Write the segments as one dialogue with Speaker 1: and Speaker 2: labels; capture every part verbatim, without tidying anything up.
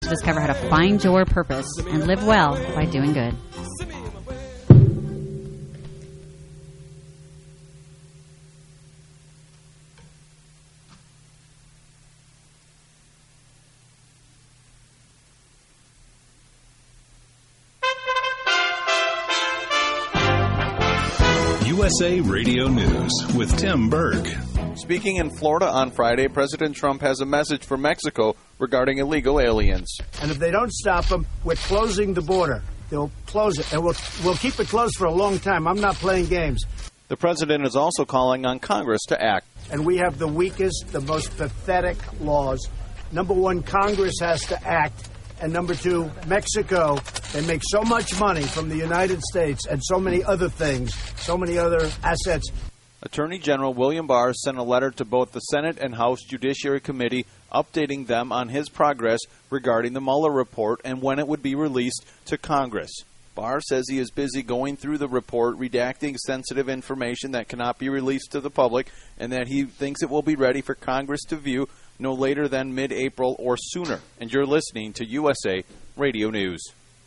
Speaker 1: to discover how to find your purpose and live well by doing good.
Speaker 2: U S A Radio News with Tim Berg.
Speaker 3: Speaking in Florida on Friday, President Trump has a message for Mexico regarding illegal aliens.
Speaker 4: And if they don't stop them, we're closing the border. They'll close it, and we'll, we'll keep it closed for a long time. I'm not playing games.
Speaker 3: The president is also calling on Congress to act.
Speaker 4: And we have the weakest, the most pathetic laws. Number one, Congress has to act. And number two, Mexico, they make so much money from the United States and so many other things, so many other assets.
Speaker 3: Attorney General William Barr sent a letter to both the Senate and House Judiciary Committee updating them on his progress regarding the Mueller report and when it would be released to Congress. Barr says he is busy going through the report, redacting sensitive information that cannot be released to the public, and that he thinks it will be ready for Congress to view no later than mid-April or sooner. And you're listening to U S A Radio News.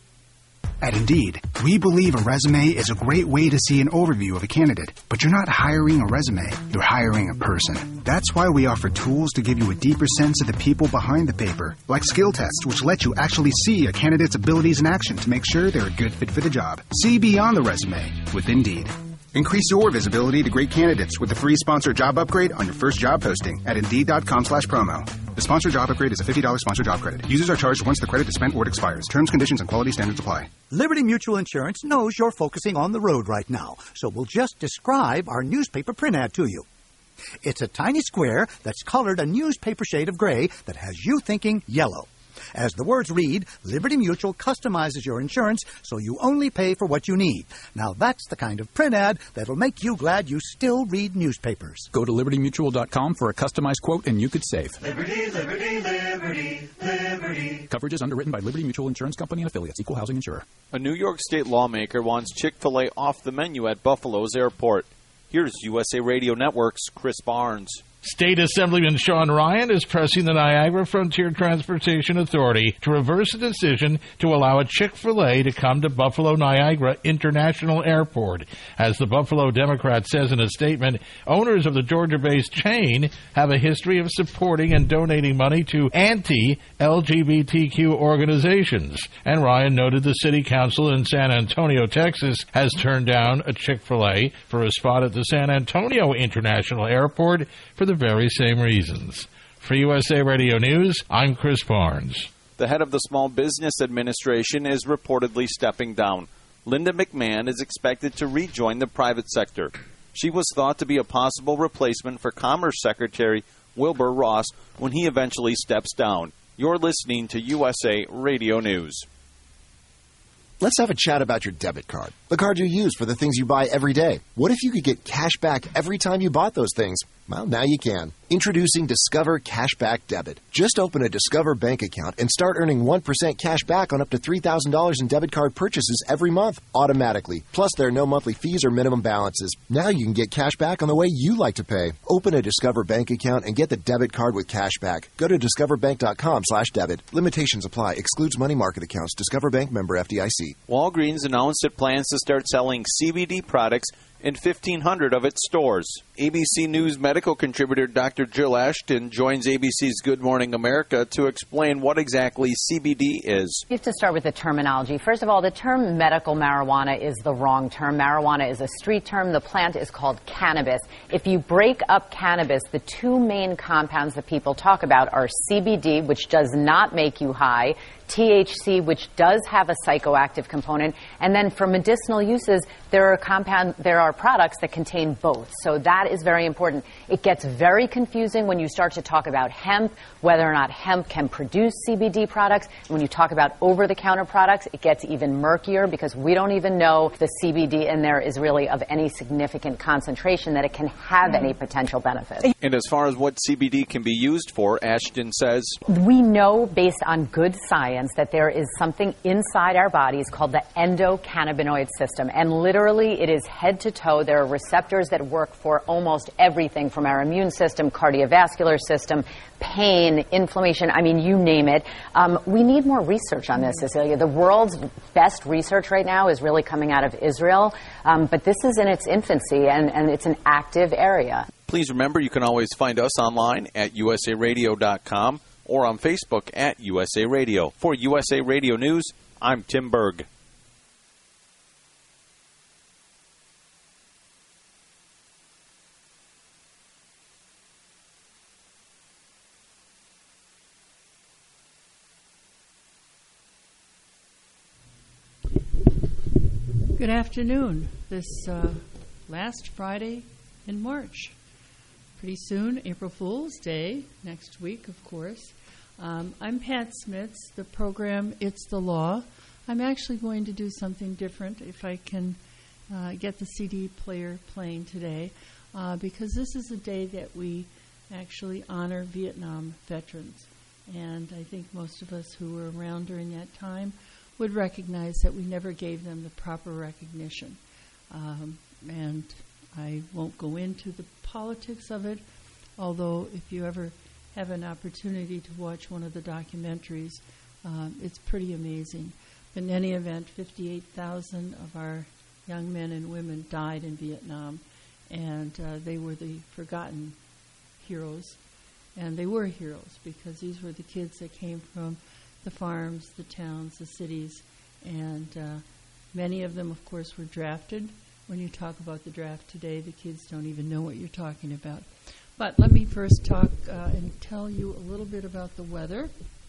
Speaker 5: At Indeed, we believe a resume is a great way to see an overview of a candidate. But you're not hiring a resume, you're hiring a person. That's why we offer tools to give you a deeper sense of the people behind the paper, like skill tests, which let you actually see a candidate's abilities in action to make sure they're a good fit for the job. See beyond the resume with Indeed. Increase your visibility to great candidates with a free sponsored job upgrade on your first job posting at Indeed.com slash promo. The sponsored job upgrade is a fifty dollars sponsored job credit. Users are charged once the credit is spent or it expires. Terms, conditions, and quality standards apply.
Speaker 6: Liberty Mutual Insurance knows you're focusing on the road right now, so we'll just describe our newspaper print ad to you. It's a tiny square that's colored a newspaper shade of gray that has you thinking yellow. As the words read, Liberty Mutual customizes your insurance so you only pay for what you need. Now that's the kind of print ad that'll make you glad you still read newspapers.
Speaker 7: Go to liberty mutual dot com for a customized quote and you could save.
Speaker 8: Liberty, liberty, liberty, liberty.
Speaker 7: Coverage is underwritten by Liberty Mutual Insurance Company and affiliates. Equal housing insurer.
Speaker 3: A New York State lawmaker wants Chick-fil-A off the menu at Buffalo's airport. Here's U S A Radio Network's Chris Barnes.
Speaker 9: State Assemblyman Sean Ryan is pressing the Niagara Frontier Transportation Authority to reverse a decision to allow a Chick-fil-A to come to Buffalo Niagara International Airport. As the Buffalo Democrat says in a statement, owners of the Georgia-based chain have a history of supporting and donating money to anti-L G B T Q organizations. And Ryan noted the city council in San Antonio, Texas, has turned down a Chick-fil-A for a spot at the San Antonio International Airport for the very same reasons. For U S A Radio News, I'm Chris Barnes.
Speaker 3: The head of the Small Business Administration is reportedly stepping down. Linda McMahon is expected to rejoin the private sector. She was thought to be a possible replacement for Commerce Secretary Wilbur Ross when he eventually steps down. You're listening to U S A Radio News.
Speaker 10: Let's have a chat about your debit card, the card you use for the things you buy every day. What if you could get cash back every time you bought those things? Well, now you can. Introducing Discover Cashback Debit. Just open a Discover bank account and start earning one percent cash back on up to three thousand dollars in debit card purchases every month, automatically. Plus, there are no monthly fees or minimum balances. Now you can get cash back on the way you like to pay. Open a Discover bank account and get the debit card with cash back. Go to discoverbank.com slash debit. Limitations apply. Excludes money market accounts. Discover Bank, member F D I C.
Speaker 3: Walgreens announced it plans to start selling C B D products in fifteen hundred of its stores. A B C News medical contributor Doctor Jill Ashton joins A B C's Good Morning America to explain what exactly C B D is.
Speaker 11: You have to start with the terminology. First of all, the term medical marijuana is the wrong term. Marijuana is a street term. The plant is called cannabis. If you break up cannabis, the two main compounds that people talk about are C B D, which does not make you high, T H C, which does have a psychoactive component, and then for medicinal uses, there are compound, there are products that contain both. So that is very important. It gets very confusing when you start to talk about hemp, whether or not hemp can produce C B D products. When you talk about over-the-counter products, it gets even murkier because we don't even know if the C B D in there is really of any significant concentration that it can have any potential benefit.
Speaker 3: And as far as what C B D can be used for, Ashton says,
Speaker 11: we know based on good science science that there is something inside our bodies called the endocannabinoid system. And literally, it is head to toe. There are receptors that work for almost everything from our immune system, cardiovascular system, pain, inflammation, I mean, you name it. Um, we need more research on this, Cecilia. The world's best research right now is really coming out of Israel, um, but this is in its infancy, and, and it's an active area.
Speaker 3: Please remember, you can always find us online at U S A radio dot com or on Facebook at U S A Radio. For U S A Radio News, I'm Tim Berg.
Speaker 12: Good afternoon. This uh, last Friday in March. Pretty soon, April Fool's Day, next week, of course. Um, I'm Pat Smits, the program It's the Law. I'm actually going to do something different if I can uh, get the C D player playing today, uh, because this is a day that we actually honor Vietnam veterans. And I think most of us who were around during that time would recognize that we never gave them the proper recognition. Um, and I won't go into the politics of it, although if you ever have an opportunity to watch one of the documentaries, um, it's pretty amazing. But in any event, fifty-eight thousand of our young men and women died in Vietnam, and uh, they were the forgotten heroes. And they were heroes because these were the kids that came from the farms, the towns, the cities, and uh, many of them, of course, were drafted. When you talk about the draft today, the kids don't even know what you're talking about. But let me first talk uh, and tell you a little bit about the weather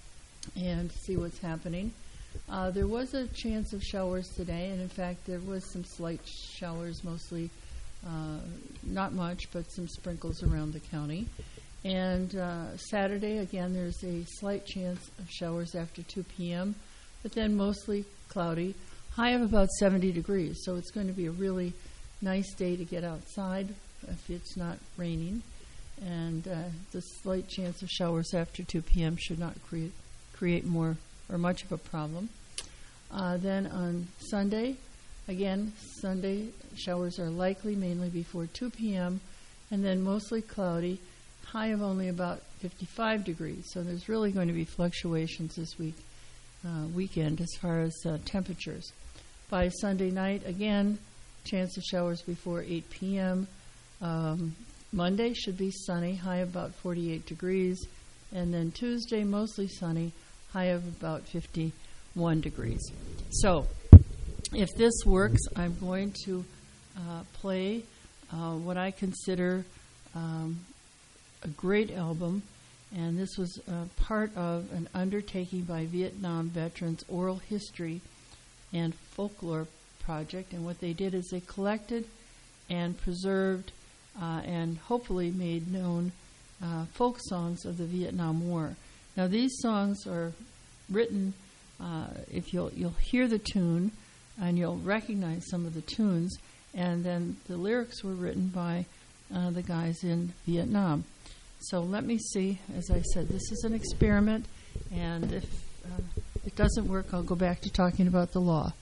Speaker 12: and see what's happening. Uh, there was a chance of showers today, and in fact, there was some slight showers, mostly uh, not much, but some sprinkles around the county. And uh, Saturday, again, there's a slight chance of showers after two p.m., but then mostly cloudy. High of about seventy degrees, so it's going to be a really nice day to get outside if it's not raining. And uh, the slight chance of showers after two p.m. should not create create more or much of a problem. Uh, then on Sunday, again, Sunday showers are likely mainly before two p.m., and then mostly cloudy. High of only about fifty-five degrees, so there's really going to be fluctuations this week, uh, weekend as far as uh, temperatures. By Sunday night, again, chance of showers before eight p.m. Um, Monday should be sunny, high of about forty-eight degrees, and then Tuesday mostly sunny, high of about fifty-one degrees. So, if this works, I'm going to uh, play uh, what I consider um, a great album, and this was uh, part of an undertaking by Vietnam Veterans Oral History and Folklore Project, and what they did is they collected and preserved uh, and hopefully made known uh, folk songs of the Vietnam War. Now these songs are written, uh, if you'll, you'll hear the tune and you'll recognize some of the tunes, and then the lyrics were written by uh, the guys in Vietnam. So let me see. As I said, this is an experiment, and if uh, it doesn't work, I'll go back to talking about the law.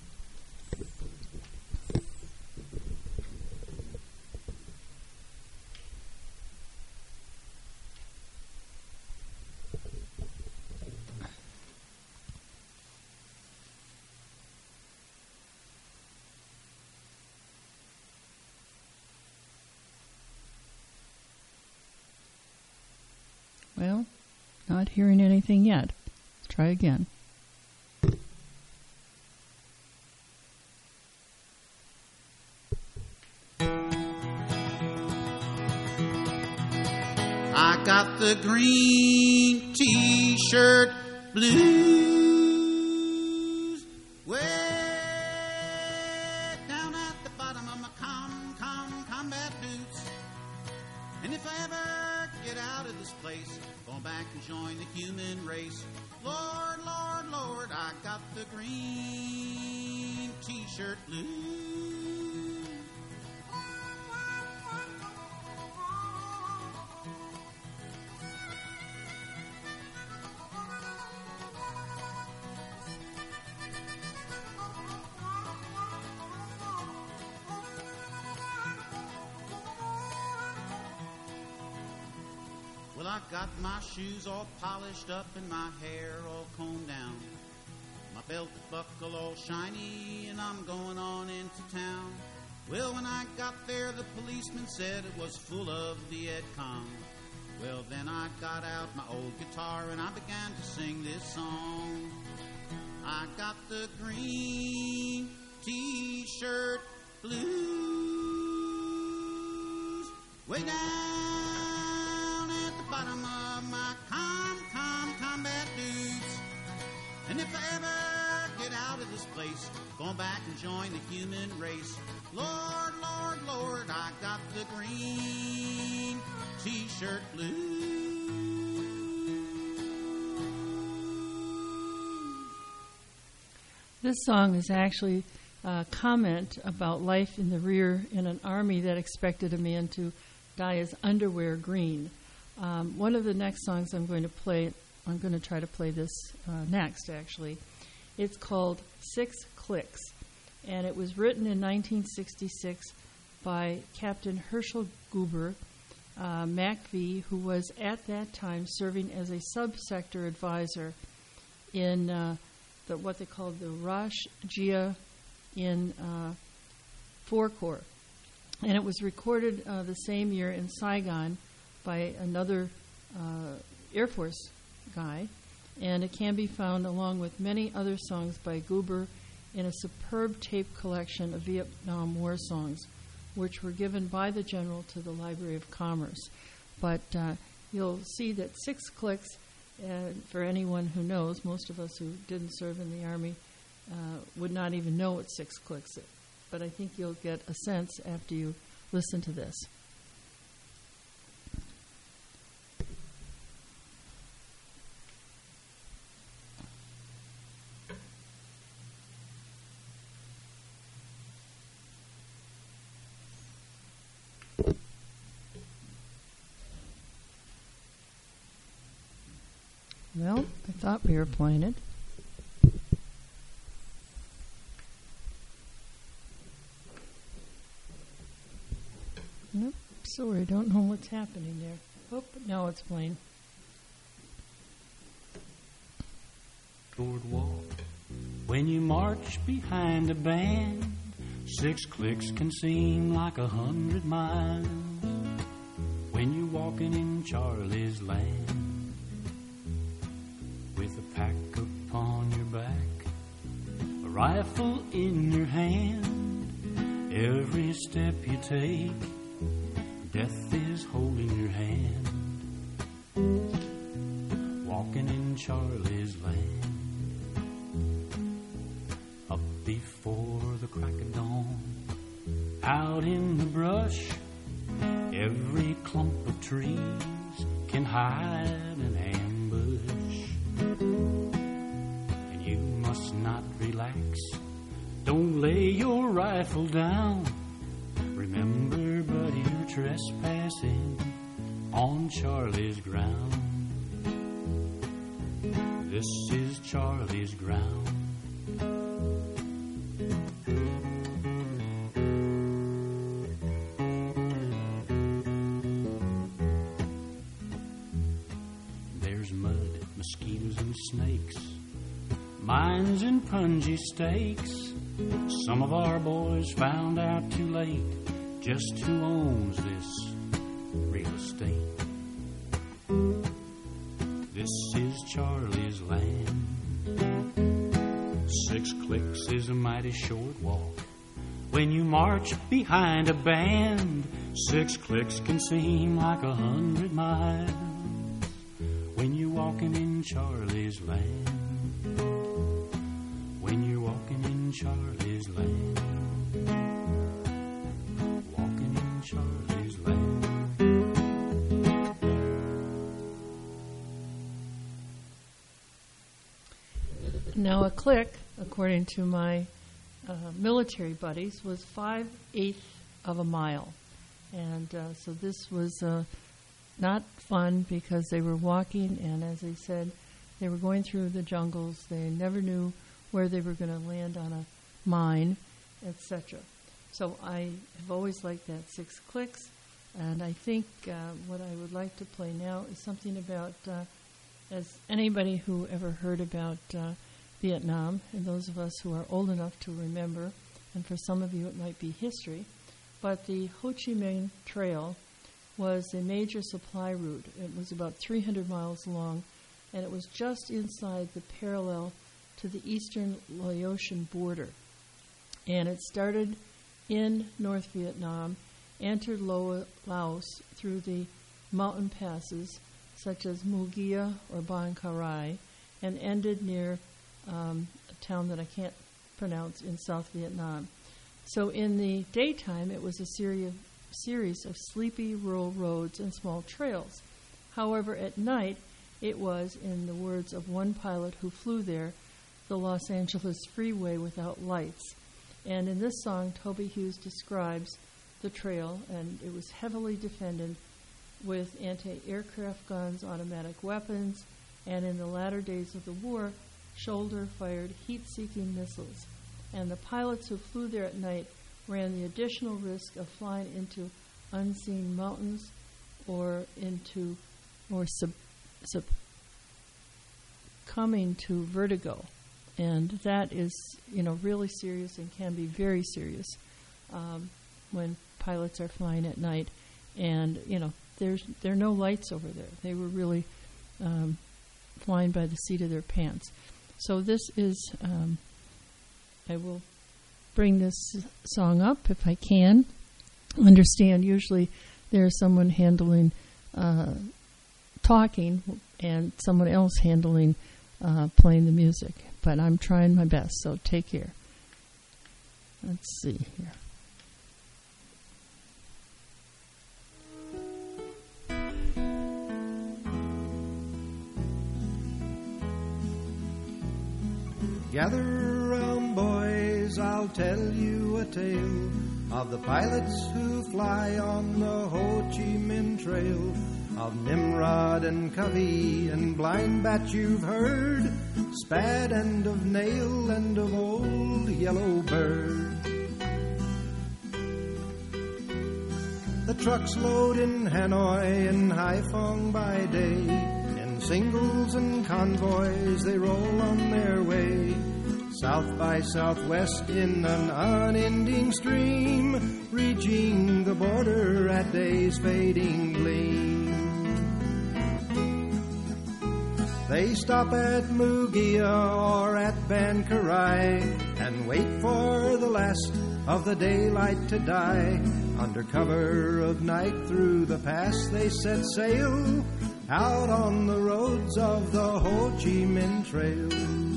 Speaker 12: Well, not hearing anything yet. Let's try again.
Speaker 13: I got the green T-shirt blues way down at the bottom of my com, com, combat boots. And if I ever get out of this place, going back and join the human race, Lord, Lord, Lord, I got the green T-shirt blues. Well, I got my shoes all polished up and my hair all combed down. My belt buckle all shiny and I'm going on into town. Well, when I got there, the policeman said it was full of Vietcong. Well, then I got out my old guitar and I began to sing this song. I got the green T-shirt blues way down at the bottom of my com, com, combat boots. And if I ever get out of this place, going back and join the human race, Lord, Lord, Lord, I got the green T-shirt blues.
Speaker 12: This song is actually a comment about life in the rear in an army that expected a man to dye his underwear green. Um, one of the next songs I'm going to play, I'm going to try to play this uh, next, actually. It's called Six Clicks, and it was written in nineteen sixty-six by Captain Herschel Goober, uh, M A C V, who was at that time serving as a subsector advisor in uh, the, what they called the Rosh Gia in uh, Four Corps. And it was recorded uh, the same year in Saigon by another uh, Air Force guy, and it can be found along with many other songs by Goober in a superb tape collection of Vietnam War songs, which were given by the General to the Library of Commerce. But uh, you'll see that Six Clicks, uh, for anyone who knows, most of us who didn't serve in the Army uh, would not even know what Six Clicks is. But I think you'll get a sense after you listen to this. Well, I thought we were playing it. Nope, sorry, I don't know what's happening there. Oh, now it's playing.
Speaker 14: Short walk when you march behind a band. Six clicks can seem like a hundred miles when you're walking in Charlie's land. With a pack upon your back, a rifle in your hand, every step you take, death is holding your hand. Walking in Charlie's land, up before the crack of dawn, out in the brush, every clump of trees can hide an ambush. And you must not relax, don't lay your rifle down. Remember, buddy, you're trespassing on Charlie's ground. This is Charlie's ground. There's mud, mosquitoes and snakes, mines and punji stakes. Some of our boys found out too late just who owns this real estate. This is Charlie's land. Six clicks is a mighty short walk when you march behind a band. Six clicks can seem like a hundred miles when you're walking in Charlie's land. When you're walking in Charlie's land. Walking in Charlie's land.
Speaker 12: Now, a click, according to my uh, military buddies, was five-eighths of a mile. And uh, so this was uh, not fun because they were walking, and as they said, they were going through the jungles. They never knew where they were going to land on a mine, et cetera. So I have always liked that Six Clicks, And I think uh, what I would like to play now is something about, uh, as anybody who ever heard about uh, Vietnam, and those of us who are old enough to remember, and for some of you it might be history, but the Ho Chi Minh Trail was a major supply route. It was about three hundred miles long, and it was just inside the parallel to the eastern Laotian border. And it started in North Vietnam, entered Lo- Laos through the mountain passes such as Mugia or Ban Karai, and ended near um, a town that I can't pronounce in South Vietnam. So in the daytime, it was a series of, series of sleepy rural roads and small trails. However, at night, it was, in the words of one pilot who flew there, the Los Angeles freeway without lights. And in this song, Toby Hughes describes the trail, and it was heavily defended with anti-aircraft guns, automatic weapons, and in the latter days of the war, shoulder-fired heat-seeking missiles. And the pilots who flew there at night ran the additional risk of flying into unseen mountains or into or sub, succumbing to vertigo. And that is, you know, really serious and can be very serious um, when pilots are flying at night. And, you know, there's there are no lights over there. They were really um, flying by the seat of their pants. So this is, um, I will bring this song up if I can. Understand, usually there's someone handling uh, talking and someone else handling uh, playing the music. But I'm trying my best, so take care. Let's see here.
Speaker 15: Gather around, boys, I'll tell you a tale of the pilots who fly on the Ho Chi Minh Trail, of Nimrod and Covey and Blind Bat you've heard, Spad and of Nail and of Old Yellow Bird. The trucks load in Hanoi and Haiphong by day, in singles and convoys they roll on their way, south by southwest in an unending stream, reaching the border at day's fading gleam. They stop at Mugia or at Ban Karai and wait for the last of the daylight to die. Under cover of night through the pass they set sail, out on the roads of the Ho Chi Minh Trail.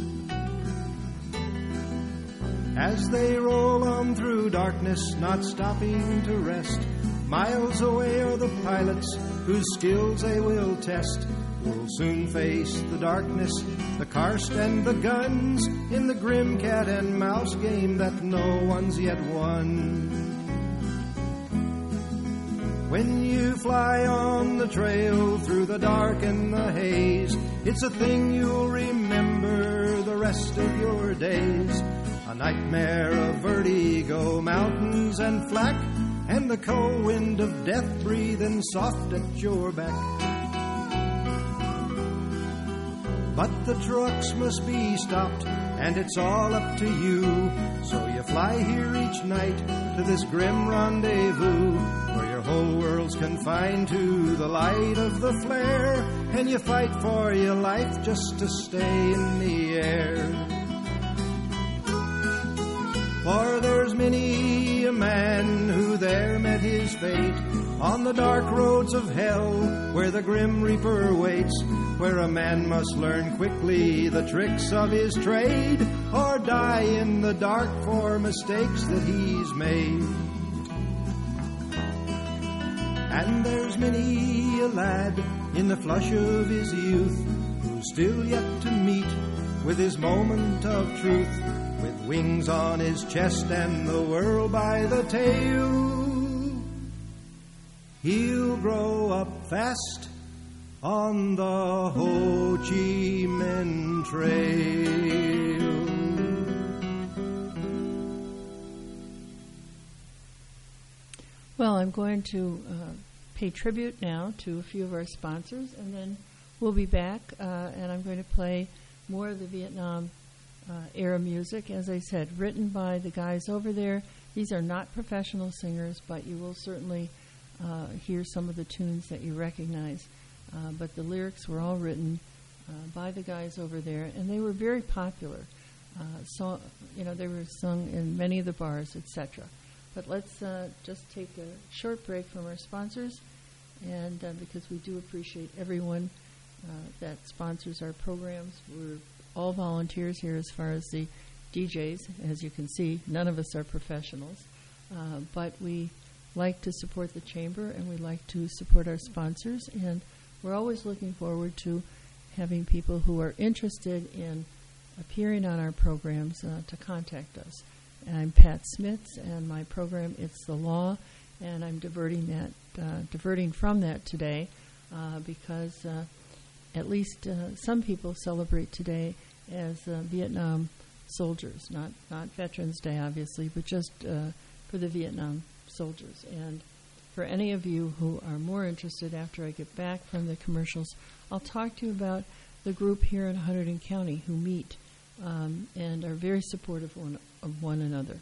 Speaker 15: As they roll on through darkness, not stopping to rest, miles away are the pilots whose skills they will test, who'll soon face the darkness, the karst and the guns, in the grim cat and mouse game that no one's yet won. When you fly on the trail through the dark and the haze, it's a thing you'll remember the rest of your days. A nightmare of vertigo, mountains and flack, and the cold wind of death breathing soft at your back. But the trucks must be stopped, and it's all up to you. So you fly here each night to this grim rendezvous, where your whole world's confined to the light of the flare, and you fight for your life just to stay in the air. For there's many a man who there met his fate on the dark roads of hell, where the grim reaper waits, where a man must learn quickly the tricks of his trade, or die in the dark for mistakes that he's made. And there's many a lad in the flush of his youth who's still yet to meet with his moment of truth, with wings on his chest and the world by the tail. He'll grow up fast on the Ho Chi Minh Trail.
Speaker 12: Well, I'm going to uh, pay tribute now to a few of our sponsors, and then we'll be back, uh, and I'm going to play more of the Vietnam uh, era music, as I said, written by the guys over there. These are not professional singers, but you will certainly uh, hear some of the tunes that you recognize. Uh, but the lyrics were all written uh, by the guys over there, and they were very popular. Uh, so, you know, they were sung in many of the bars, et cetera. But let's uh, just take a short break from our sponsors, and uh, because we do appreciate everyone uh, that sponsors our programs. We're all volunteers here as far as the D Js. As you can see, none of us are professionals, uh, but we like to support the Chamber, and we like to support our sponsors, and we're always looking forward to having people who are interested in appearing on our programs uh, to contact us. I'm Pat Smits, and my program, It's the Law, and I'm diverting that, uh, diverting from that today uh, because uh, at least uh, some people celebrate today as uh, Vietnam soldiers, not not Veterans Day, obviously, but just uh, for the Vietnam soldiers. And for any of you who are more interested after I get back from the commercials, I'll talk to you about the group here in Hunterdon County who meet um, and are very supportive one, of one another.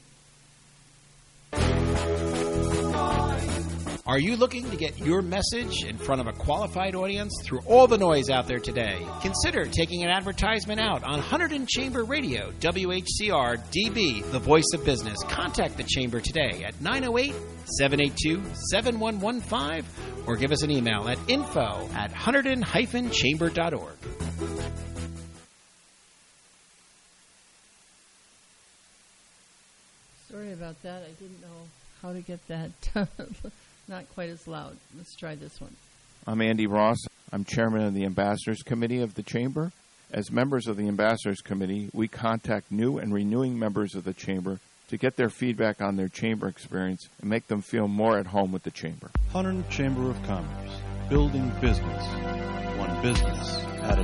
Speaker 16: Are you looking to get your message in front of a qualified audience through all the noise out there today? Consider taking an advertisement out on Hunterdon Chamber Radio, W H C R D B, the voice of business. Contact the Chamber today at nine oh eight, seven eight two, seven one one five or give us an email at info at hunterdon dash chamber dot org.
Speaker 12: Sorry about that. I didn't know how to get that not quite as loud. Let's try this one.
Speaker 17: I'm Andy Ross. I'm chairman of the Ambassadors Committee of the Chamber. As members of the Ambassadors Committee, we contact new and renewing members of the Chamber to get their feedback on their Chamber experience and make them feel more at home with the Chamber.
Speaker 18: Hunterdon Chamber of Commerce, building business, one business at a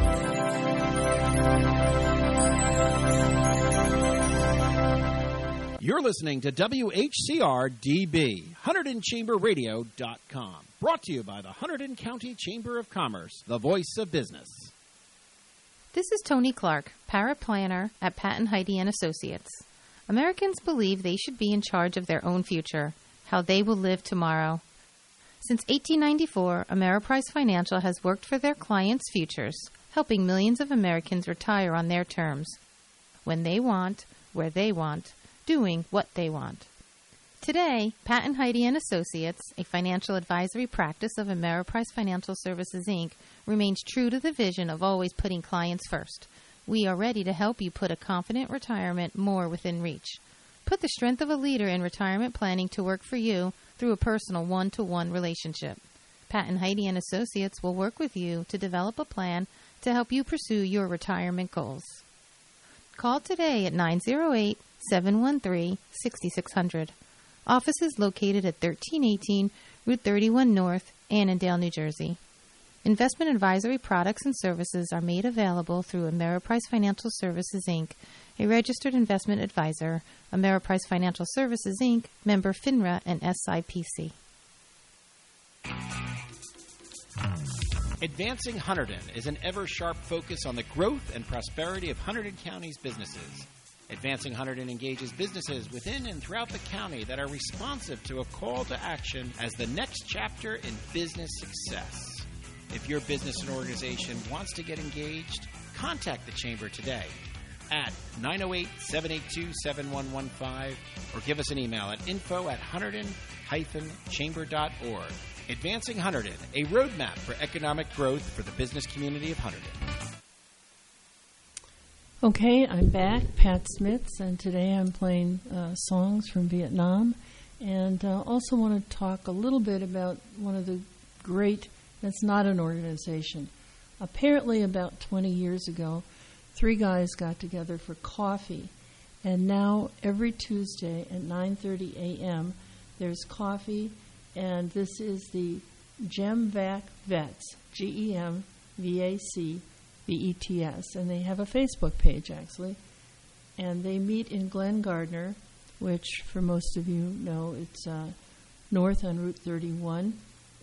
Speaker 18: time.
Speaker 16: You're listening to W H C R D B, Hunterdon Chamber Radio dot com. Brought to you by the Hunterdon County Chamber of Commerce, the voice of business.
Speaker 19: This is Tony Clark, paraplanner at Patton Heidi and Associates. Americans believe they should be in charge of their own future, how they will live tomorrow. Since eighteen ninety-four, Ameriprise Financial has worked for their clients' futures, helping millions of Americans retire on their terms, when they want, where they want, doing what they want. Today, Patton Heidi and Associates, a financial advisory practice of Ameriprise Financial Services, Incorporated, remains true to the vision of always putting clients first. We are ready to help you put a confident retirement more within reach. Put the strength of a leader in retirement planning to work for you through a personal one-to-one relationship. Patton Heidi and Associates will work with you to develop a plan to help you pursue your retirement goals. Call today at nine oh eight, seven one three, six six zero zero. Office is located at thirteen eighteen Route thirty-one North, Annandale, New Jersey. Investment advisory products and services are made available through Ameriprise Financial Services, Incorporated, a registered investment advisor, Ameriprise Financial Services, Incorporated, member FINRA and S I P C.
Speaker 16: Advancing Hunterdon is an ever-sharp focus on the growth and prosperity of Hunterdon County's businesses. Advancing Hunterdon engages businesses within and throughout the county that are responsive to a call to action as the next chapter in business success. If your business and organization wants to get engaged, contact the Chamber today at nine oh eight, seven eight two, seven one one five or give us an email at info at hunterdon dash chamber dot org. Advancing Hunterdon, a roadmap for economic growth for the business community of Hunterdon.
Speaker 12: Okay, I'm back, Pat Smits, and today I'm playing uh, songs from Vietnam, and uh, also want to talk a little bit about one of the great, that's not an organization. Apparently about twenty years ago, three guys got together for coffee, and now every Tuesday at nine thirty a.m. there's coffee, and this is the GemVac Vets, G E M V A C V E T S, and they have a Facebook page, actually. And they meet in Glen Gardner, which, for most of you know, it's uh, north on Route thirty-one,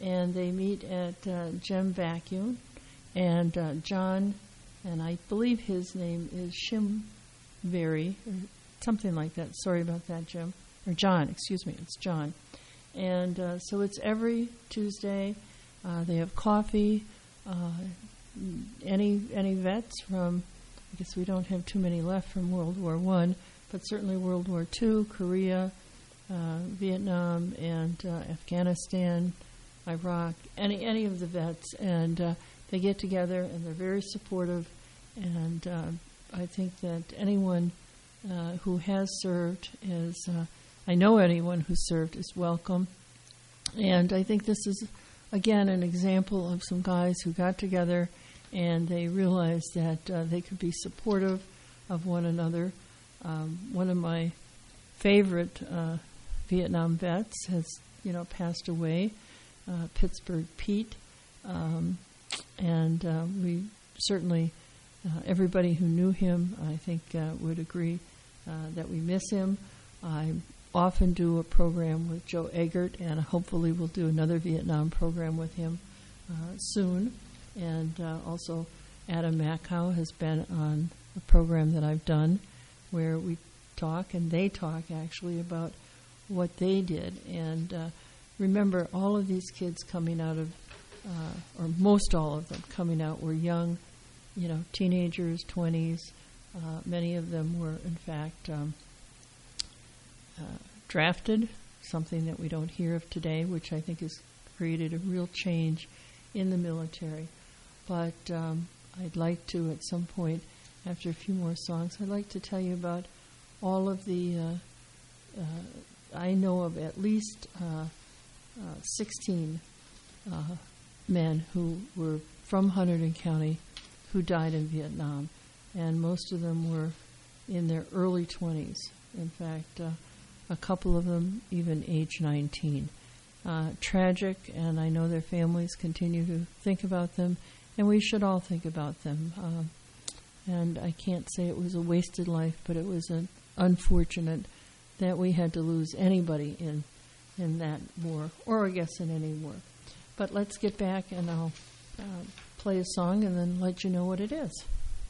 Speaker 12: and they meet at uh, Gem Vacuum, and uh, John, and I believe his name is Shimberry, or something like that. Sorry about that, Jim. Or John, excuse me, it's John. And uh, so it's every Tuesday. Uh, they have coffee. Uh, any any vets from, I guess we don't have too many left from World War One, but certainly World War Two, Korea, uh, Vietnam, and uh, Afghanistan, Iraq, any any of the vets. And uh, they get together, and they're very supportive. And uh, I think that anyone uh, who has served is, uh, I know anyone who served is welcome. And I think this is, again, an example of some guys who got together and they realized that uh, they could be supportive of one another. Um, one of my favorite uh, Vietnam vets has, you know, passed away, uh, Pittsburgh Pete, um, and uh, we certainly, uh, everybody who knew him, I think, uh, would agree uh, that we miss him. I often do a program with Joe Eggert, and hopefully we'll do another Vietnam program with him uh, soon. And uh, also Adam Mackow has been on a program that I've done where we talk, and they talk actually about what they did. And uh, remember, all of these kids coming out of, uh, or most all of them coming out were young, you know, teenagers, twenties. Uh, many of them were, in fact, um, uh, drafted, something that we don't hear of today, which I think has created a real change in the military. But um, I'd like to, at some point, after a few more songs, I'd like to tell you about all of the, uh, uh, I know of at least uh, uh, sixteen uh, men who were from Hunterdon County who died in Vietnam, and most of them were in their early twenties. In fact, uh, a couple of them even age nineteen. Uh, tragic, and I know their families continue to think about them, and we should all think about them. Uh, and I can't say it was a wasted life, but it was an unfortunate that we had to lose anybody in in that war, or I guess in any war. But let's get back, and I'll uh, play a song and then let you know what it is.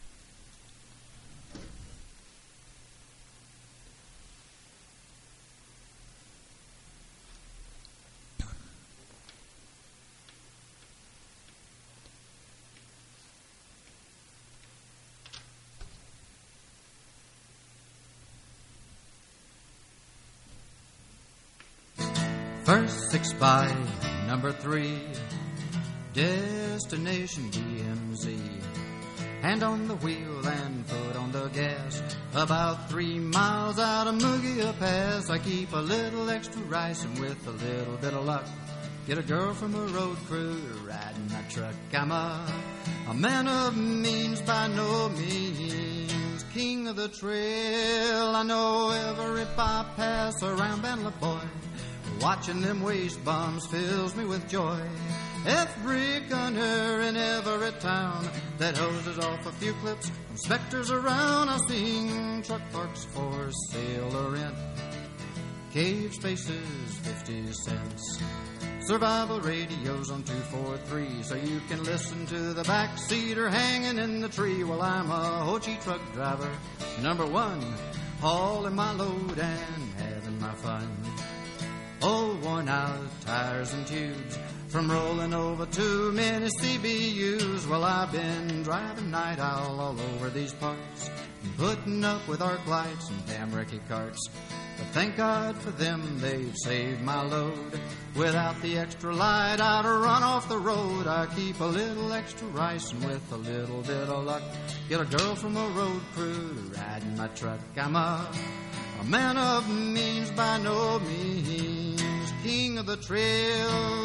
Speaker 15: First six by number three, destination D M Z. Hand on the wheel and foot on the gas. About three miles out of Mugia Pass, I keep a little extra rice, and with a little bit of luck, get a girl from a road crew to ride in my truck. I'm a, a man of means by no means, king of the trail. I know every bypass around Ben LaBoy. Watching them waste bums fills me with joy. Every gunner in every town that hoses off a few clips from specters around, I sing truck parks for sale or rent. Cave spaces, fifty cents. Survival radios on two forty-three, so you can listen to the backseater hanging in the tree. Well, I'm a Ho Chi truck driver, number one, hauling my load and having my fun. Old worn-out tires and tubes from rolling over too many C B Us. Well, I've been driving night owl all over these parts, putting up with arc lights and damn wrecky carts. But thank God for them, they've saved my load. Without the extra light, I'd run off the road. I keep a little extra rice, and with a little bit of luck, get a girl from a road crew to ride in my truck. I'm a A man of means by no means, king of the trail.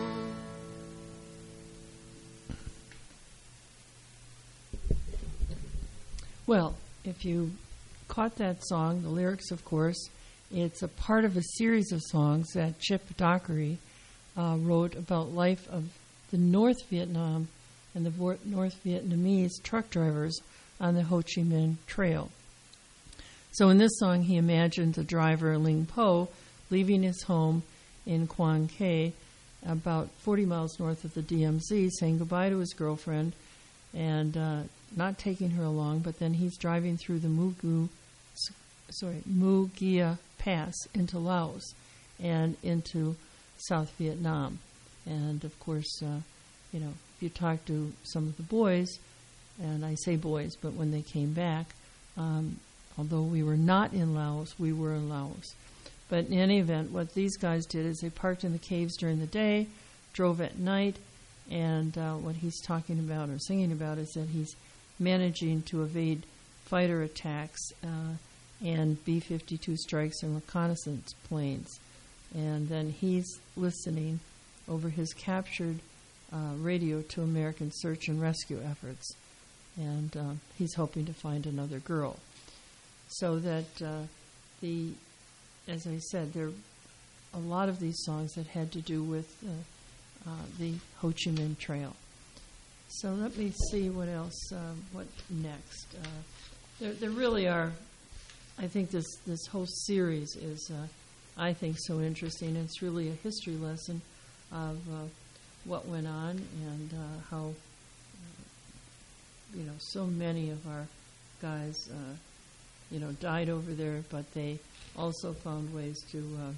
Speaker 12: Well, if you caught that song, the lyrics, of course, it's a part of a series of songs that Chip Dockery uh, wrote about life of the North Vietnam and the Vo- North Vietnamese truck drivers on the Ho Chi Minh Trail. So in this song, he imagines a driver, Ling Po, leaving his home in Quang Ke about forty miles north of the D M Z, saying goodbye to his girlfriend and uh, not taking her along. But then he's driving through the Mugu, sorry, Mugia Pass into Laos and into South Vietnam. And of course, uh, you know, if you talk to some of the boys, and I say boys, but when they came back, um, although we were not in Laos, we were in Laos. But in any event, what these guys did is they parked in the caves during the day, drove at night, and uh, what he's talking about or singing about is that he's managing to evade fighter attacks uh, and B fifty-two strikes and reconnaissance planes. And then he's listening over his captured uh, radio to American search and rescue efforts. And uh, he's hoping to find another girl. So that uh, the... As I said, there are a lot of these songs that had to do with uh, uh, the Ho Chi Minh Trail. So let me see what else, uh, what next. Uh, there, there really are, I think this, this whole series is, uh, I think, so interesting. It's really a history lesson of uh, what went on and uh, how, uh, you know, so many of our guys, uh, you know, died over there, but they also found ways to, uh,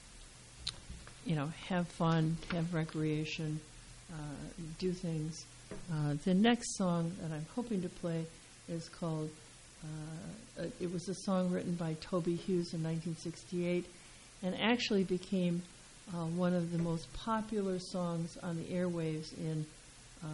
Speaker 12: you know, have fun, have recreation, uh, do things. Uh, the next song that I'm hoping to play is called, uh, it was a song written by Toby Hughes in nineteen sixty-eight and actually became uh, one of the most popular songs on the airwaves in uh,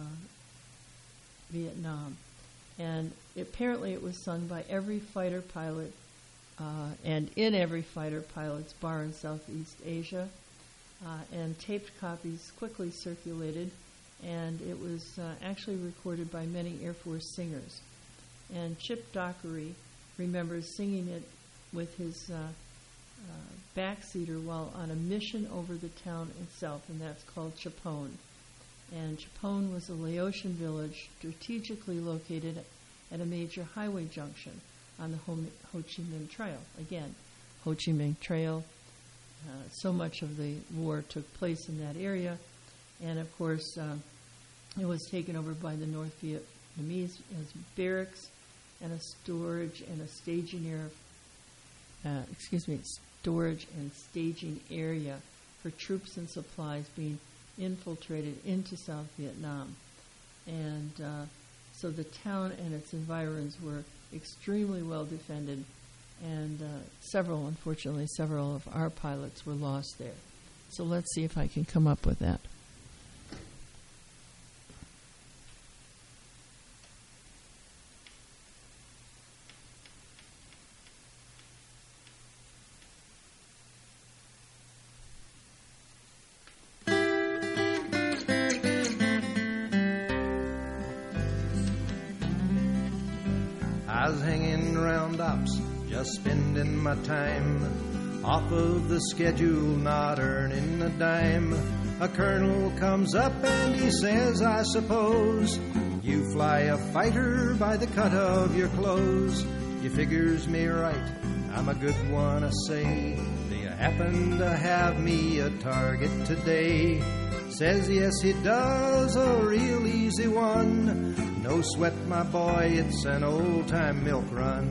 Speaker 12: Vietnam. And apparently it was sung by every fighter pilot Uh, and in every fighter pilot's bar in Southeast Asia. Uh, and taped copies quickly circulated, and it was uh, actually recorded by many Air Force singers. And Chip Dockery remembers singing it with his uh, uh, backseater while on a mission over the town itself, and that's called Chapone. And Chapone was a Laotian village strategically located at a major highway junction on the Ho, Ho Chi Minh Trail. Again, Ho Chi Minh Trail, uh, so much of the war took place in that area. And of course, uh, it was taken over by the North Vietnamese as barracks and a storage and a staging area, uh, excuse me, storage and staging area for troops and supplies being infiltrated into South Vietnam. And uh, so the town and its environs were extremely well defended, and uh, several, unfortunately, several of our pilots were lost there. So let's see if I can come up with that.
Speaker 15: I was hanging around ops, just spending my time off of the schedule, not earning a dime. A colonel comes up and he says, I suppose you fly a fighter by the cut of your clothes. You figures me right, I'm a good one, I say. Do you happen to have me a target today? Says yes, he does, a real easy one. No sweat, my boy, it's an old-time milk run.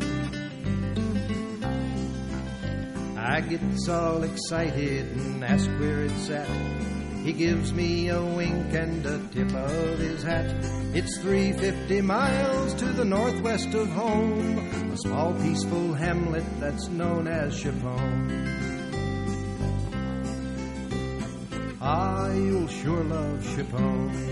Speaker 15: I gets all excited and ask where it's at. He gives me a wink and a tip of his hat. It's three hundred fifty miles to the northwest of home, a small peaceful hamlet that's known as Chapone. Ah, you'll sure love Chapone.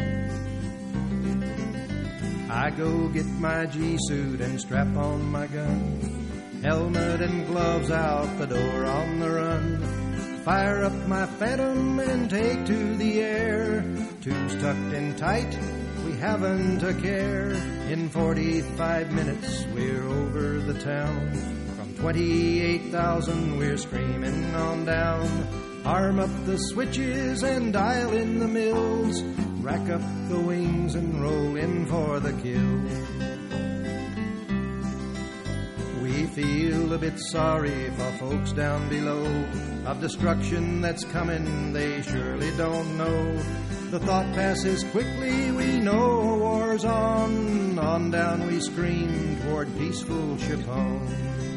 Speaker 15: I go get my G-suit and strap on my gun, helmet and gloves out the door on the run. Fire up my Phantom and take to the air. Tubes tucked in tight, we haven't a care. In forty-five minutes we're over the town. From twenty-eight thousand we're screaming on down. Arm up the switches and dial in the mills. Rack up the wings and roll in for the kill. We feel a bit sorry for folks down below. Of destruction that's coming, they surely don't know. The thought passes quickly, we know war's on. On down we scream toward peaceful Chipone.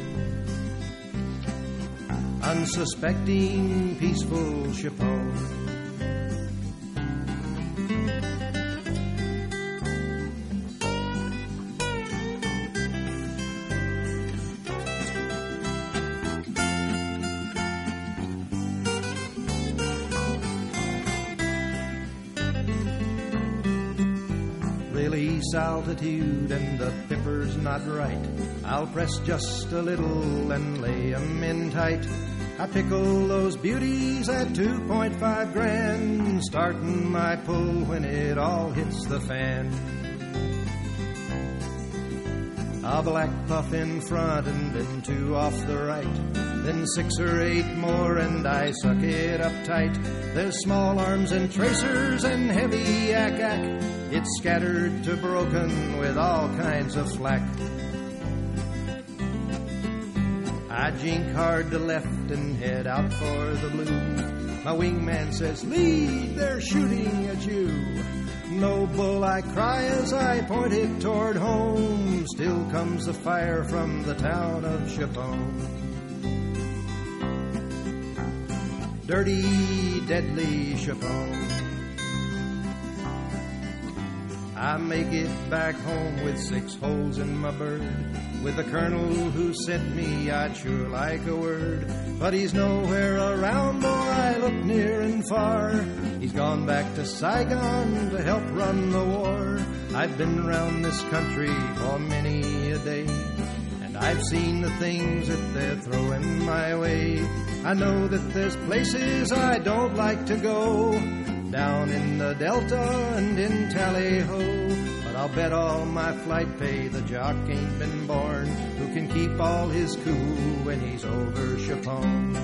Speaker 15: Unsuspecting, peaceful Chipone. Release altitude and the pepper's not right. I'll press just a little and lay 'em in tight. I pickle those beauties at two point five grand, starting my pull when it all hits the fan. A black puff in front and then two off the right, then six or eight more and I suck it up tight. There's small arms and tracers and heavy yak-ack. It's scattered to broken with all kinds of flack. I jink hard to left and head out for the blue. My wingman says, lead, they're shooting at you. No bull, I cry as I point it toward home. Still comes the fire from the town of Chipone. Dirty, deadly Chipone. I make it back home with six holes in my bird. With the colonel who sent me, I'd sure like a word. But he's nowhere around, though I look near and far. He's gone back to Saigon to help run the war. I've been around this country for many a day, and I've seen the things that they're throwing my way. I know that there's places I don't like to go, down in the Delta and in Tally-Ho. But I'll bet all my flight pay the jock ain't been born who can keep all his cool when he's over Chipone.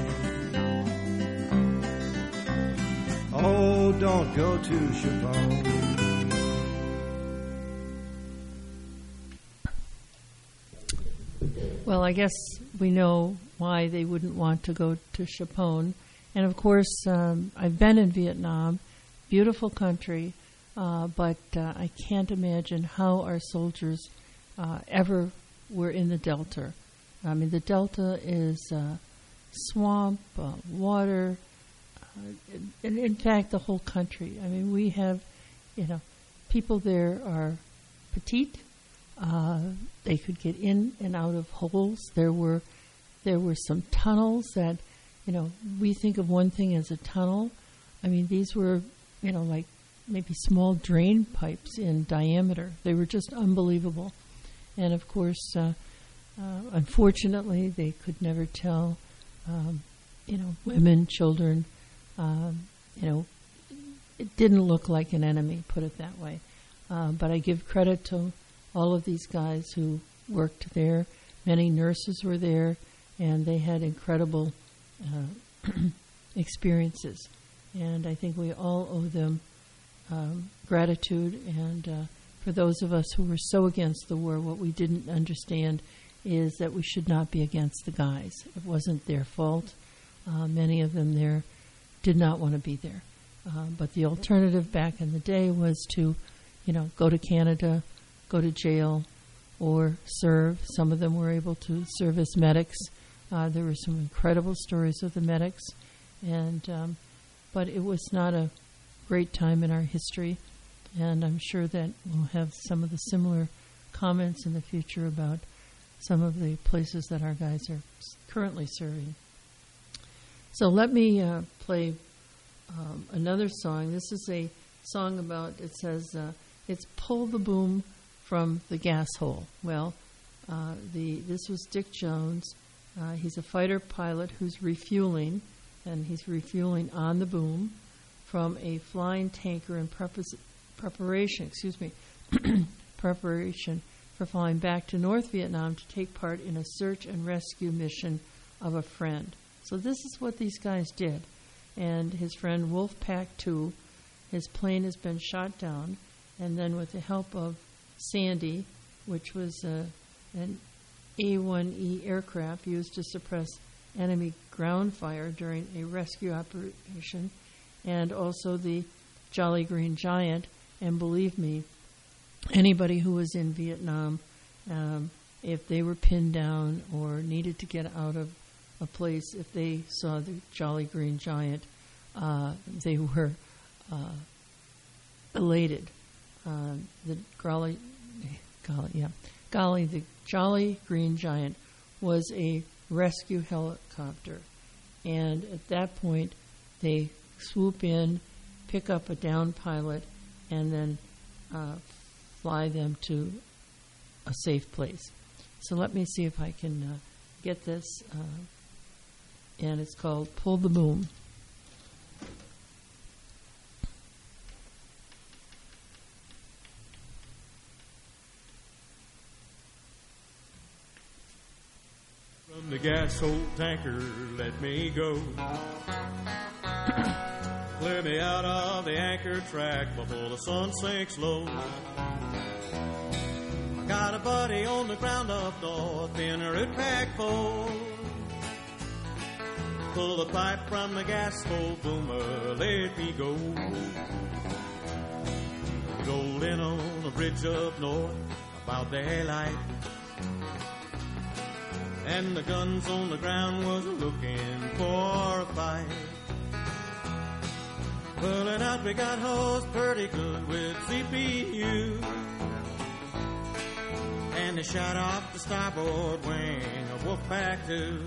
Speaker 15: Oh, don't go to Chipone.
Speaker 12: Well, I guess we know why they wouldn't want to go to Chipone. And, of course, um, I've been in Vietnam. Beautiful country, uh, but uh, I can't imagine how our soldiers uh, ever were in the Delta. I mean, the Delta is uh, swamp, uh, water, uh, in, in fact, the whole country. I mean, we have, you know, people there are petite. Uh, they could get in and out of holes. There were, there were some tunnels that, you know, we think of one thing as a tunnel. I mean, these were, you know, like maybe small drain pipes in diameter. They were just unbelievable. And, of course, uh, uh, unfortunately, they could never tell, um, you know, women, children, um, you know, it didn't look like an enemy, put it that way. Uh, but I give credit to all of these guys who worked there. Many nurses were there, and they had incredible uh, experiences. And I think we all owe them um, gratitude. And uh, for those of us who were so against the war, what we didn't understand is that we should not be against the guys. It wasn't their fault. Uh, many of them there did not want to be there. Uh, but the alternative back in the day was to, you know, go to Canada, go to jail, or serve. Some of them were able to serve as medics. Uh, there were some incredible stories of the medics. And um, but it was not a great time in our history, and I'm sure that we'll have some of the similar comments in the future about some of the places that our guys are currently serving. So let me uh, play um, another song. This is a song about, it says, uh, it's Pull the Boom from the Gas Hole. Well, uh, the this was Dick Jones. Uh, he's a fighter pilot who's refueling, and he's refueling on the boom from a flying tanker in prepos- preparation, excuse me, preparation for flying back to North Vietnam to take part in a search and rescue mission of a friend. So this is what these guys did. And his friend Wolfpack two, his plane has been shot down, and then with the help of Sandy, which was uh, an A one E aircraft used to suppress enemy ground fire during a rescue operation, and also the Jolly Green Giant. And believe me, anybody who was in Vietnam, um, if they were pinned down or needed to get out of a place, if they saw the Jolly Green Giant, uh, they were uh, elated. Uh, the golly, golly, yeah, golly, the Jolly Green Giant was a rescue helicopter, and at that point, they swoop in, pick up a downed pilot, and then uh, fly them to a safe place. So let me see if I can uh, get this, uh, and it's called Pull the Boom.
Speaker 20: From the gas hole tanker, let me go. Clear me out of the anchor track before the sun sinks low. I got a buddy on the ground up north in a red pack full. Pull the pipe from the gas hole boomer, let me go. Rolling on a bridge up north about daylight, and the guns on the ground was looking for a fight. Pulling out, we got hosed pretty good with C P U, and they shot off the starboard wing of Wolfpack two.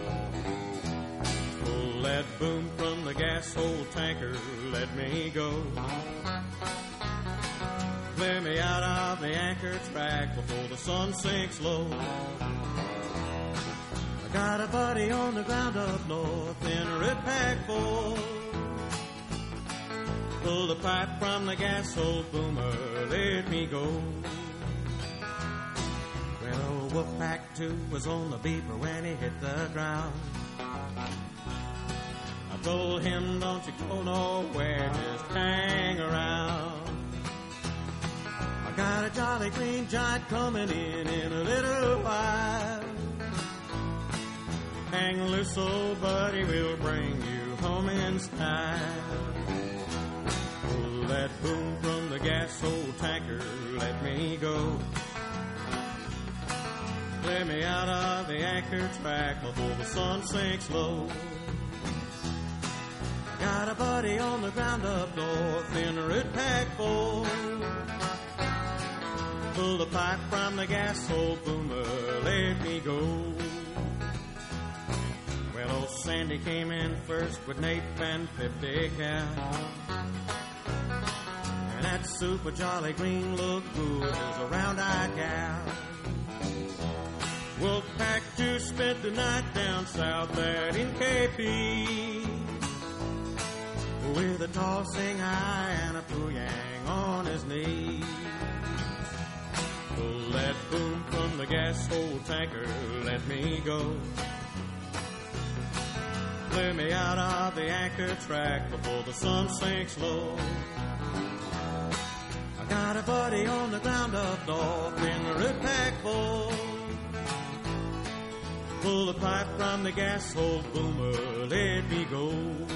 Speaker 20: Pull that boom from the gas hole tanker, let me go. Clear me out of the anchor track before the sun sinks low. I got a buddy on the ground up north in a red pack full. Pull the pipe from the gas hole boomer, let me go. Well, Wolfpack two was on the beeper when he hit the ground. I told him, don't you go nowhere, just hang around. I got a Jolly Green Giant coming in in a little while. Hang loose, old buddy, we'll bring you home in style. That boom from the gas hole tanker, let me go. Clear me out of the anchor track before the sun sinks low. Got a buddy on the ground up north in a red pack full. Pull the pipe from the gas hole boomer, let me go. Well, old Sandy came in first with Nate and fifty cal. That super Jolly Green looked good as a round-eyed gal. Wolfpack two spent the night down south there in K P, with a tossing eye and a poo-yang on his knee. Pull that boom from the gas hole tanker, let me go. Clear me out of the anchor track before the sun sinks low. I got a buddy on the ground up north in a red pack full. Pull the pipe from the gas hole boomer, let me go.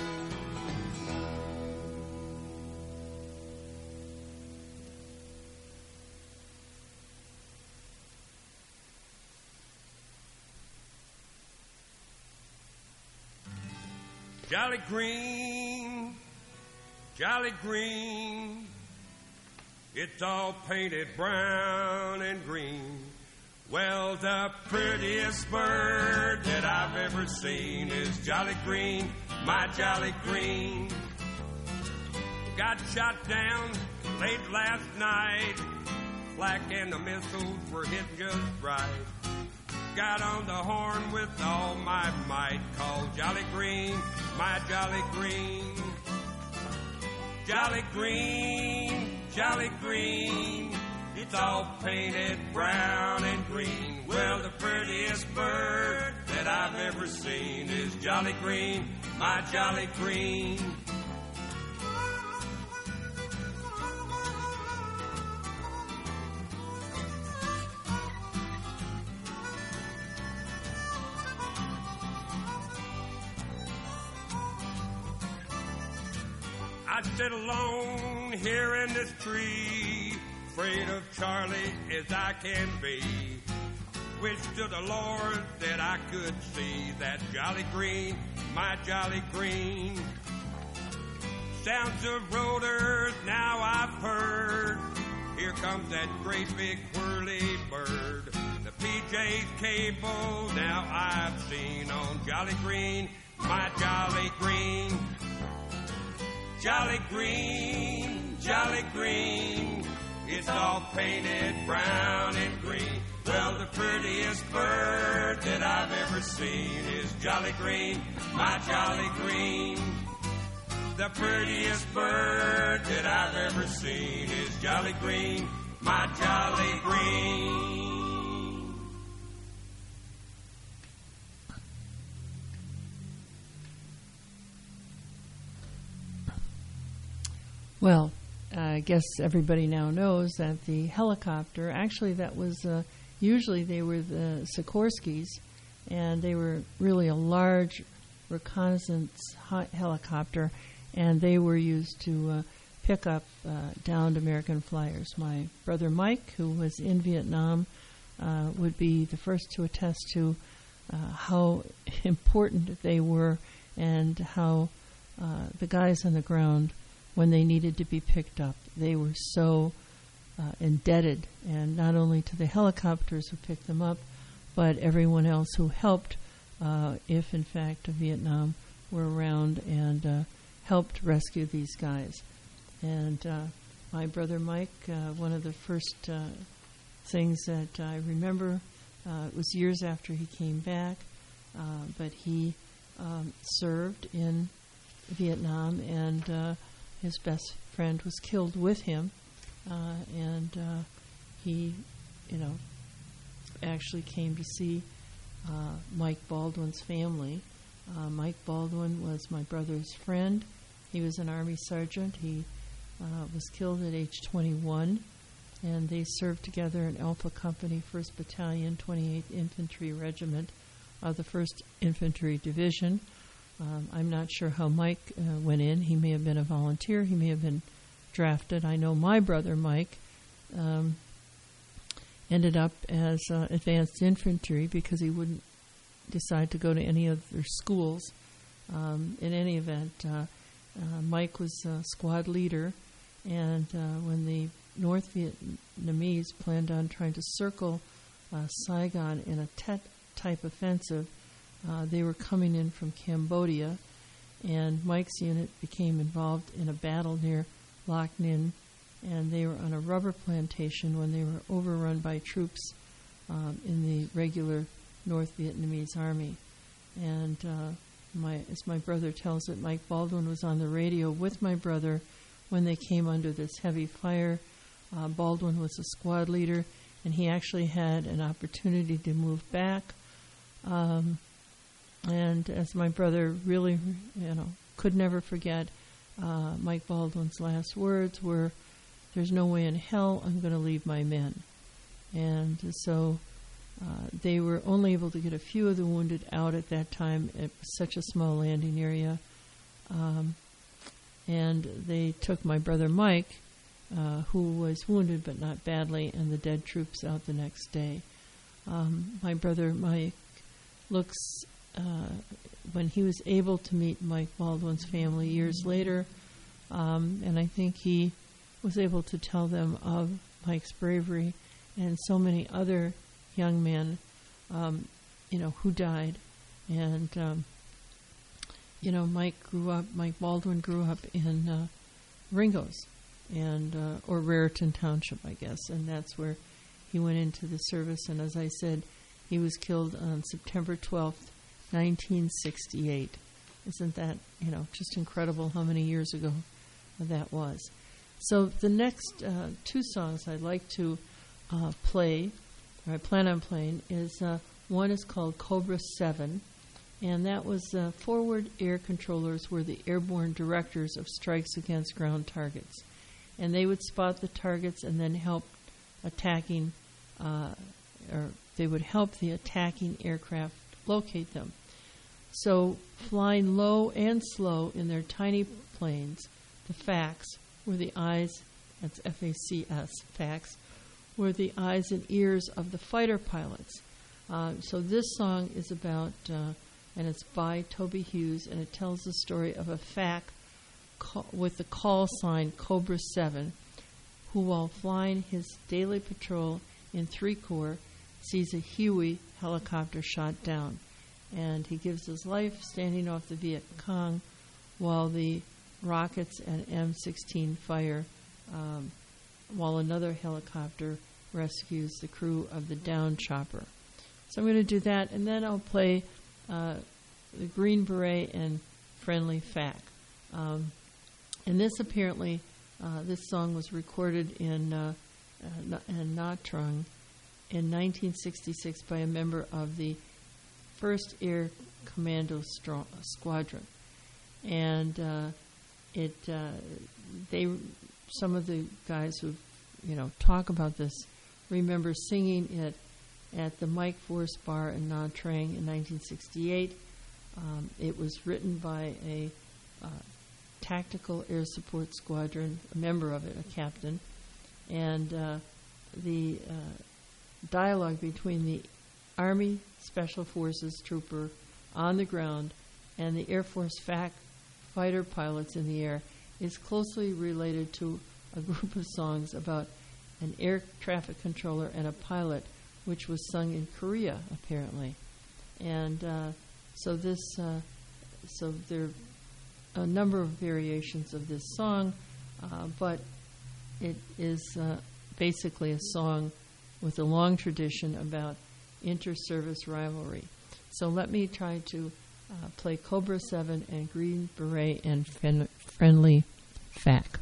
Speaker 21: Jolly Green, Jolly Green, it's all painted brown and green. Well, the prettiest bird that I've ever seen is Jolly Green, my Jolly Green. Got shot down late last night, flak and the missiles were hitting just right. Got on the horn with all my might, called Jolly Green, my Jolly Green. Jolly Green, Jolly Green, it's all painted brown and green. Well, the prettiest bird that I've ever seen is Jolly Green, my Jolly Green. I sit alone here in this tree, afraid of Charlie as I can be. Wish to the Lord that I could see that jolly green, my jolly green. Sounds of rotors now I've heard. Here comes that great big whirly bird. The P J's cable now I've seen on jolly green, my jolly green. Jolly green, jolly green, it's all painted brown and green. Well, the prettiest bird that I've ever seen is jolly green, my jolly green. The prettiest bird that I've ever seen is jolly green, my jolly green.
Speaker 12: Well, I guess everybody now knows that the helicopter, actually that was, uh, usually they were the Sikorskys, and they were really a large reconnaissance hot helicopter, and they were used to uh, pick up uh, downed American flyers. My brother Mike, who was in Vietnam, uh, would be the first to attest to uh, how important they were and how uh, the guys on the ground, when they needed to be picked up, they were so uh, indebted, and not only to the helicopters who picked them up, but everyone else who helped, uh, if in fact Vietnam were around, and uh, helped rescue these guys. And uh, my brother Mike, uh, one of the first uh, things that I remember, uh, it was years after he came back, uh, but he um, served in Vietnam, and uh, his best friend was killed with him, uh, and uh, he, you know, actually came to see uh, Mike Baldwin's family. Uh, Mike Baldwin was my brother's friend. He was an Army sergeant. He uh, was killed at age twenty-one, and they served together in Alpha Company, first Battalion, twenty-eighth Infantry Regiment of the first Infantry Division. Um, I'm not sure how Mike uh, went in. He may have been a volunteer. He may have been drafted. I know my brother Mike um, ended up as uh, advanced infantry because he wouldn't decide to go to any other schools. Um, in any event, uh, uh, Mike was uh, squad leader, and uh, when the North Vietnamese planned on trying to circle uh, Saigon in a Tet-type offensive, Uh, they were coming in from Cambodia, and Mike's unit became involved in a battle near Loc Ninh, and they were on a rubber plantation when they were overrun by troops um, in the regular North Vietnamese army. And uh, my, as my brother tells it, Mike Baldwin was on the radio with my brother when they came under this heavy fire. Uh, Baldwin was a squad leader, and he actually had an opportunity to move back. Um, And as my brother really, you know, could never forget, uh, Mike Baldwin's last words were, "There's no way in hell I'm going to leave my men." And so uh, they were only able to get a few of the wounded out at that time. It was such a small landing area. Um, and they took my brother Mike, uh, who was wounded but not badly, and the dead troops out the next day. Um, my brother Mike looks... Uh, when he was able to meet Mike Baldwin's family years later, um, and I think he was able to tell them of Mike's bravery and so many other young men, um, you know, who died. And, um, you know, Mike grew up, Mike Baldwin grew up in uh, Ringgoes, and uh, or Raritan Township, I guess, and that's where he went into the service. And as I said, he was killed on September twelfth, nineteen sixty-eight. Isn't that, you know, just incredible how many years ago that was? So the next uh, two songs I'd like to uh, play, or I plan on playing, is uh, one is called Cobra seven, and that was uh, forward air controllers were the airborne directors of strikes against ground targets. And they would spot the targets and then help attacking, uh, or they would help the attacking aircraft locate them. So flying low and slow in their tiny planes, The facts were the eyes, that's F A C S, facts, were the eyes and ears of the fighter pilots. Uh, so this song is about, uh, and it's by Toby Hughes, and it tells the story of a F A C call, with the call sign Cobra seven, who while flying his daily patrol in three Corps sees a Huey helicopter shot down. And he gives his life standing off the Viet Cong while the rockets and M sixteen fire, um, while another helicopter rescues the crew of the down chopper. So I'm going to do that, and then I'll play uh, the Green Beret and Friendly F A C. Um, and this apparently, uh, this song was recorded in, uh, uh, in Nha Trang in nineteen sixty-six by a member of the first Air Commando Stro- Squadron. And uh, it, uh, they, some of the guys who, you know, talk about this remember singing it at the Mike Force Bar in Nha Trang in nineteen sixty-eight. Um, it was written by a uh, tactical air support squadron, a member of it, a captain, and uh, the uh, dialogue between the Army Special Forces trooper on the ground and the Air Force F A C fighter pilots in the air is closely related to a group of songs about an air traffic controller and a pilot, which was sung in Korea, apparently. And uh, so this, uh, so there are a number of variations of this song, uh, but it is uh, basically a song with a long tradition about inter-service rivalry. So let me try to uh, play Cobra seven and Green Beret and fen- Friendly F A C.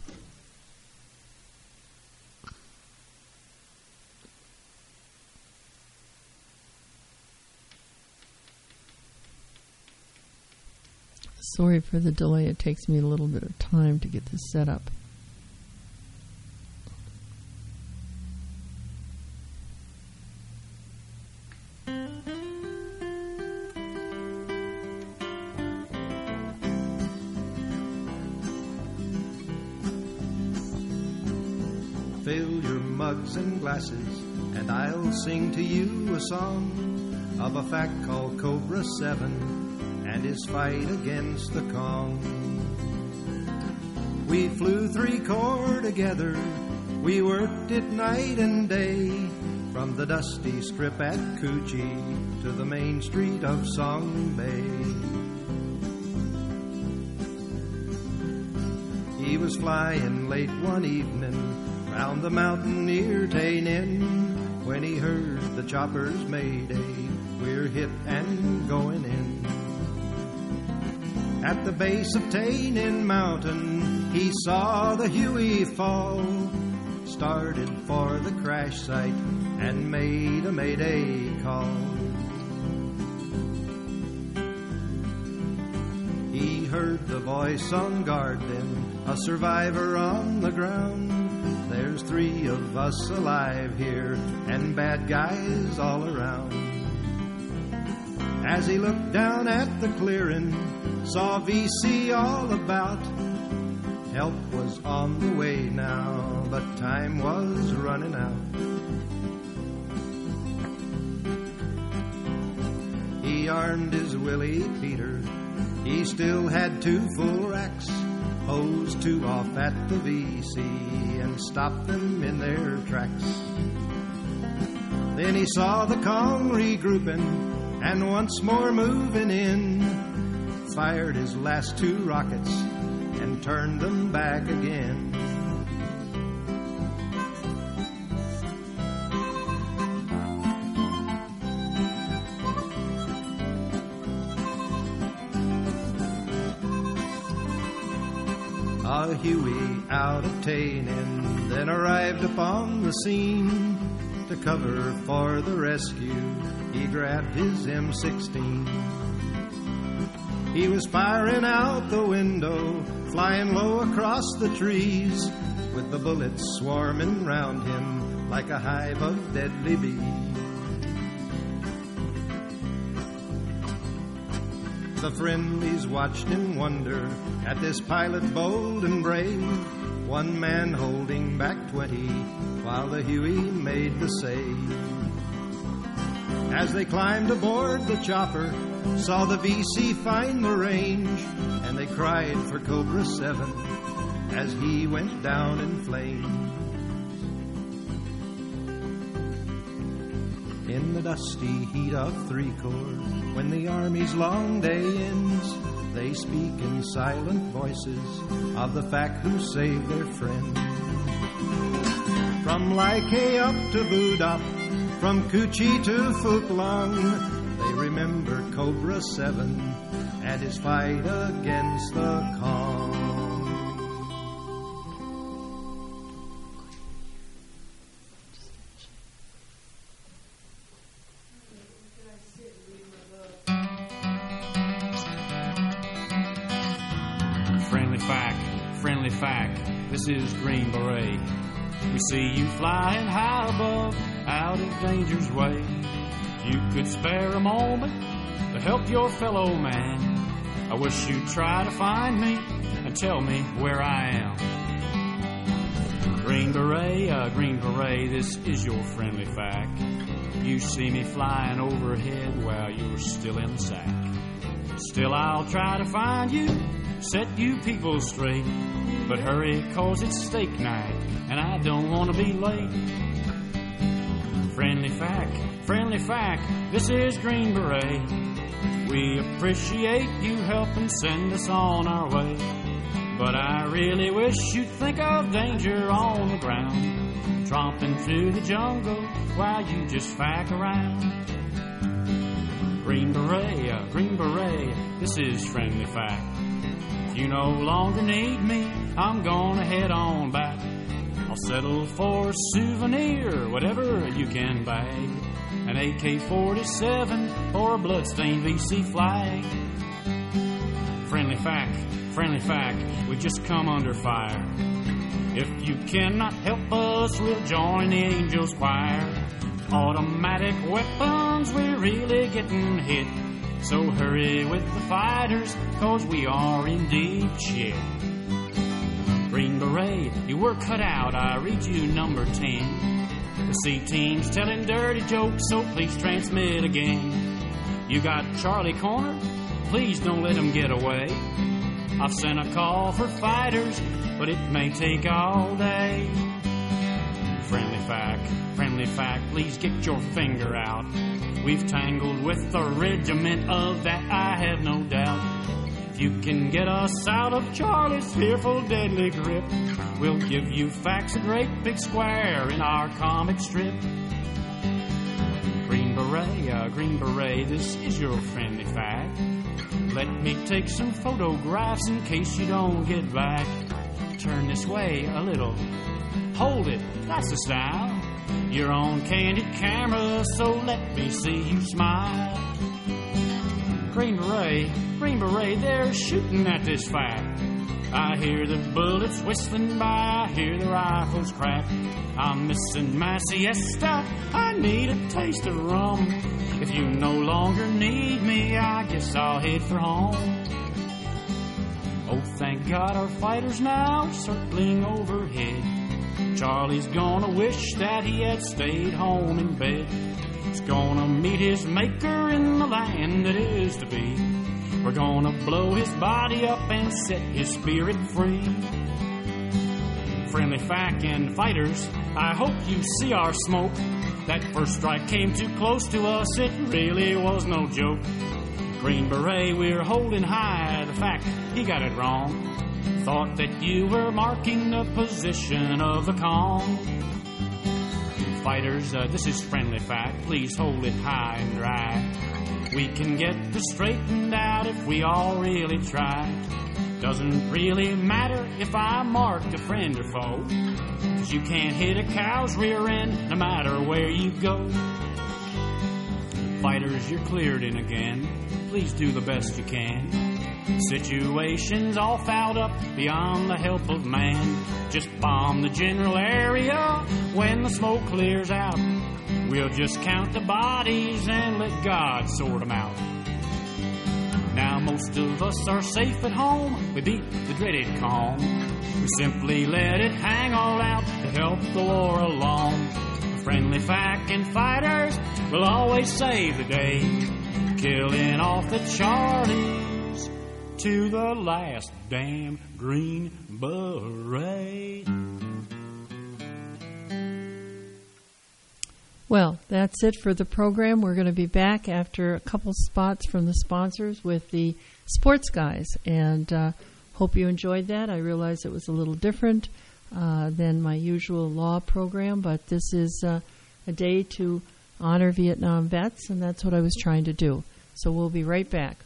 Speaker 12: Sorry for the delay. It takes me a little bit of time to get this set up.
Speaker 15: Fill your mugs and glasses, and I'll sing to you a song of a F A C called Cobra seven and his fight against the Kong. We flew three corps together, we worked it night and day, from the dusty strip at Cu Chi to the main street of Song Bay. He was flying late one evening round the mountain near Tay Ninh when he heard the chopper's mayday, we're hit and going in. At the base of Tay Ninh Mountain, he saw the Huey fall, started for the crash site and made a mayday call. He heard the voice on guard then, a survivor on the ground. There's three of us alive here and bad guys all around. As he looked down at the clearing, saw V C all about. Help was on the way now, but time was running out. He armed his Willie Peter, he still had two full racks, hosed two off at the V C and stopped them in their tracks. Then he saw the Kong regrouping and once more moving in, fired his last two rockets and turned them back again. A Huey out of Tay Ninh then arrived upon the scene. To cover for the rescue, he grabbed his M sixteen. He was firing out the window, flying low across the trees, with the bullets swarming round him like a hive of deadly bees. The friendlies watched in wonder at this pilot bold and brave, one man holding back twenty while the Huey made the save. As they climbed aboard the chopper, saw the V C find the range, and they cried for Cobra seven as he went down in flames. In the dusty heat of Three Corps, when the Army's long day ends, they speak in silent voices of the fact who saved their friends. From Laike up to Budap, from Kuchi to Phuc Long, they remember Cobra seven and his fight against the Kong.
Speaker 14: Friendly fact, friendly fact, this is Green Beret. We see you flying high above, out of danger's way. If you could spare a moment to help your fellow man, I wish you'd try to find me and tell me where I am. Green Beret, uh, Green Beret, this is your friendly fact. You see me flying overhead while you're still in the sack. Still I'll try to find you, set you people straight, but hurry, cause it's steak night, and I don't want to be late. Friendly fact, friendly fact, this is Green Beret. We appreciate you helping send us on our way, but I really wish you'd think of danger on the ground, tromping through the jungle while you just fack around. Green Beret, uh, Green Beret, this is friendly fact. If you no longer need me, I'm gonna head on back. I'll settle for a souvenir, whatever you can bag. An A K forty-seven or a bloodstained V C flag. Friendly fact, friendly fact, we just come under fire. If you cannot help us, we'll join the Angels Choir. Automatic weapons, we're really getting hit. So hurry with the fighters, cause we are in deep shit. Green Beret, you were cut out, I read you number ten. The C team's telling dirty jokes, so please transmit again. You got Charlie cornered, please don't let him get away. I've sent a call for fighters, but it may take all day. Friendly fact, friendly fact, please get your finger out. We've tangled with the regiment, of that I have no doubt. If you can get us out of Charlie's fearful deadly grip, we'll give you facts a great big square in our comic strip. Green Beret, uh, Green Beret, this is your friendly fact. Let me take some photographs in case you don't get back. Turn this way a little. Hold it, that's the style. You're on candid camera, so let me see you smile. Green Beret, Green Beret, they're shooting at this fact. I hear the bullets whistling by, I hear the rifles crack. I'm missing my siesta, I need a taste of rum. If you no longer need me, I guess I'll head for home. Oh, thank God our fighters now circling overhead. Charlie's gonna wish that he had stayed home in bed. He's gonna meet his maker in the land that is to be. We're gonna blow his body up and set his spirit free. Friendly fact and fighters, I hope you see our smoke. That first strike came too close to us, it really was no joke. Green Beret, we're holding high the fact he got it wrong. Thought that you were marking the position of the Kong. Fighters, uh, this is friendly fact. Please hold it high and dry. We can get this straightened out if we all really try. Doesn't really matter if I marked a friend or foe, 'cause you can't hit a cow's rear end no matter where you go. Fighters, you're cleared in again. Please do the best you can. Situation's all fouled up beyond the help of man. Just bomb the general area when the smoke clears out. We'll just count the bodies and let God sort them out. Now, most of us are safe at home. We beat the dreaded calm. We simply let it hang all out to help the war along. The friendly fact and fighters will always save the day, killing off the Charlies to the last damn Green Beret.
Speaker 12: Well, that's it for the program. We're going to be back after a couple spots from the sponsors with the sports guys, and uh, hope you enjoyed that. I realize it was a little different uh, than my usual law program, but this is uh, a day to honor Vietnam vets, and that's what I was trying to do. So we'll be right back.